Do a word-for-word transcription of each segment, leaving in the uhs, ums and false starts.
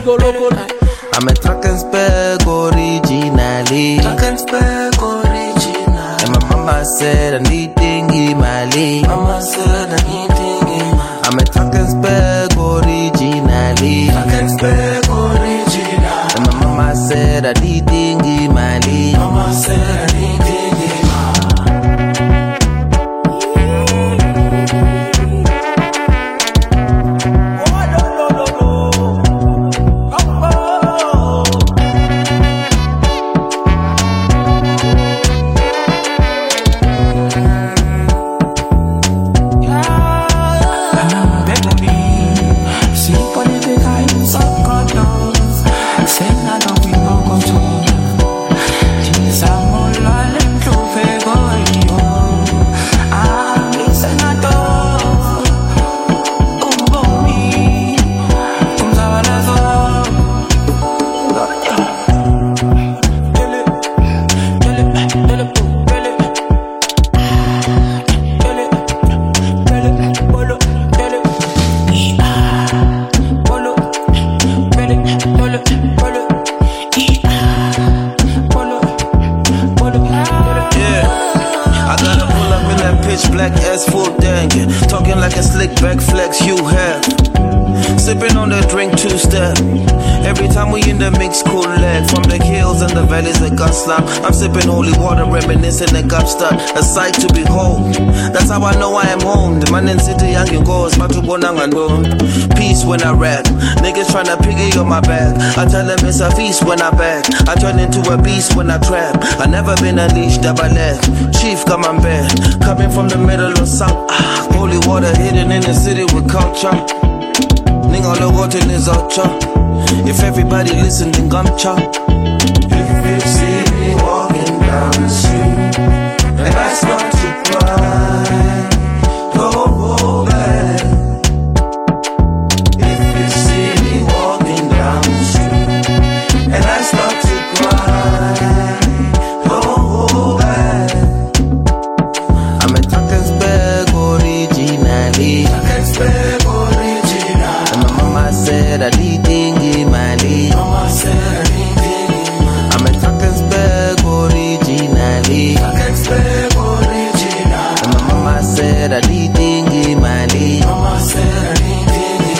I'm a truck and spec originally. Truck and spec original. And my mama said I need dingy mali. Mama said I need dingy mali. I'm a truck and spec originally. Truck and spec original. And my mama said I need dingy mali. Mama said I need dingy black ass full dangin', talking like a slick back flex you have. Sipping on the drink two step. Every time we in the mix, cool leg. From the hills and the valleys that got slap. I'm sipping holy water, reminiscing the Gapstad. A sight to behold. That's how I know I am home. The man in city young and goes, but to go peace when I rap. Niggas tryna piggy on my back. I tell them it's a feast when I back. I turn into a beast when I trap. I never been unleashed, double left. Chief come on bed. Coming from the middle of south. Ah, holy water hidden in the city with culture. Ninga logo to nizocha. If everybody listen, then gum chop. If you see me walking down the street and I start to cry, don't hold back. If you see me walking down the street and I start to cry, don't hold back. I'm a truck and spec originally. Truck and spec original. And my mama said I need dingy mali. Mama said I need dingy mali. I'm a truck and spec originally. Truck and spec original. And my mama said I need dingy mali. Mama said I need dingy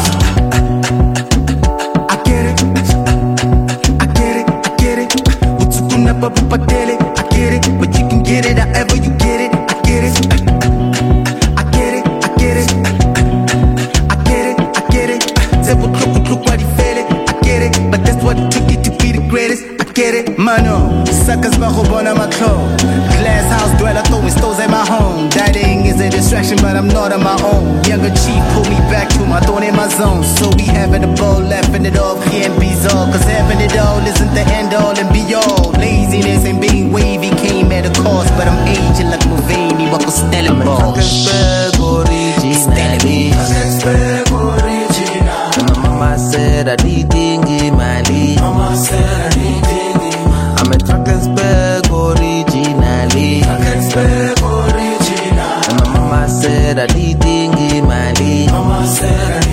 mali. I get it, I get it, I get it. Utsukuna papa patele, I get it, but you can get it however you get it. I get it, I get it, I get it, I get it, I get it. Zebo look look what he feel it. I get it, but that's what it took you to be the greatest. I get it, mano. Suckers bajo bona my clothes. Glass house dweller throwing stones at my home. Daddying is a distraction, but I'm not on my own. Younger chief pull me back to my throne in my zone. So we having a ball, laughing it off, can't be all. Cause having it all isn't the end all and be all. Laziness and being wavy came at a cost, but I'm aging like Mulvaney, walk a Stellenbosch. I'm a truck and spec originally. Truck and spec original. And my mama said I need dingy mali. Mama said I need dingy mali. I'm a truck and spec originally. Truck and spec original. And my mama said I need dingy mali. Mama said I